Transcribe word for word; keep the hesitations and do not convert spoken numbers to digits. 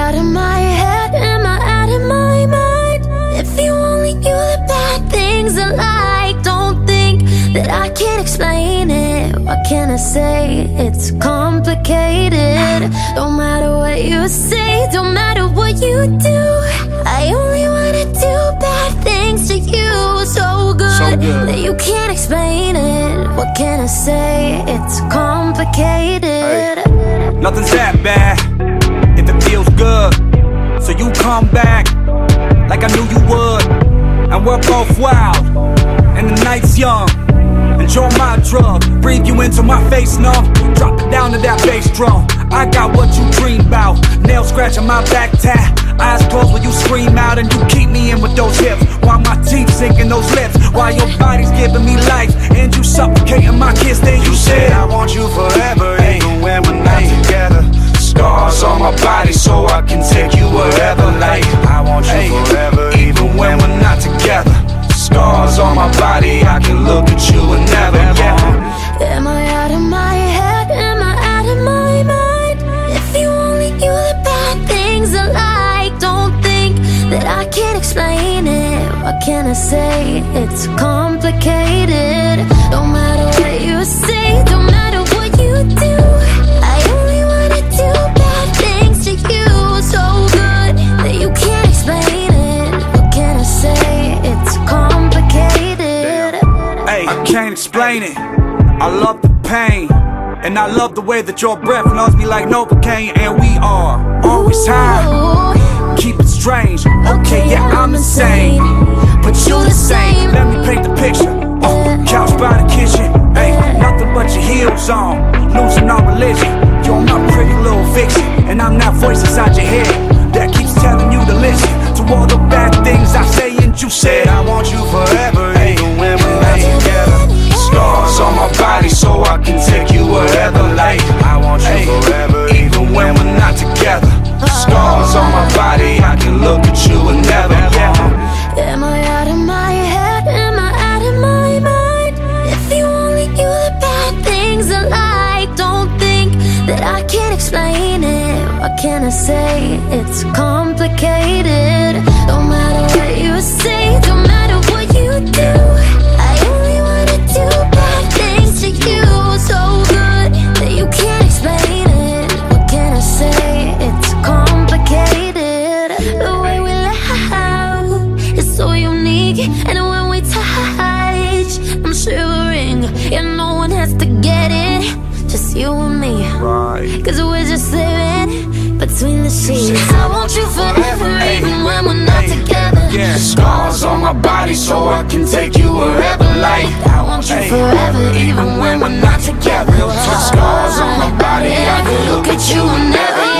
out of my head? Am I out of my mind? If you only knew the bad things I like. Don't think that I can't explain it. What can I say? It's complicated. Don't matter what you say, don't matter what you do, I only wanna do bad things to you. So good, so good that you can't explain it. What can I say? It's complicated. Hey. Nothing's that bad if it feels good. So you come back like I knew you would. And we're both wild and the night's young. Enjoy my drug, breathe you into my face numb. Drop it down to that bass drum. I got what you dream about. Nails scratching my back tat. Eyes closed when you scream out and you keep me in with those hips, while my teeth sink in those lips, while your body's giving me life and you suffocating my kiss. Then you said I want you forever, even when we're not together. Scars on my body so I can take you wherever. Like I want you forever, even when we're not together. Scars on my body, I can look at you and never, yeah. Am I out of my head? Am I out of my mind? If you only knew the bad things I like. Don't think that I can't explain it. What can I say? It's complicated. Don't matter what you say, don't matter what you do, I only wanna do bad things to you. So good that you can't explain it. What can I say? It's complicated. Hey, I can't explain it. I love the pain, and I love the way that your breath numbs me like Novocaine. And we are always high, keep it strange. Okay, yeah, I'm insane, but you the same. Let me paint the picture. uh, Couch by the kitchen. Hey, nothing but your heels on, losing all religion. You're my pretty little fiction, and I'm that voice inside your head that keeps telling you to listen to all the bad things I say. And you said I want you forever, even when we're not together. Scars on my body so I can take you wherever. Like I want you forever, even when we're not together. Scars on my body, I can look at you and never, yeah. Am I out of my head? Am I out of my mind? If you only knew the bad things I like. Don't think that I can't explain it. What can I say? It's complicated. Don't matter what you say, don't matter what you do, I only wanna do bad things to you. So good that you can't explain it. What can I say? It's complicated. The way we laugh is so unique, and when we touch, I'm shivering. Yeah, no one has to get it, just you and me. Right. Cause we're just living between the sheets. I want you forever, even when we're not together. Yeah. Scars on my body so I can take you wherever. Like I want you forever, even when we're not together. Scars on my body, I can look at you and never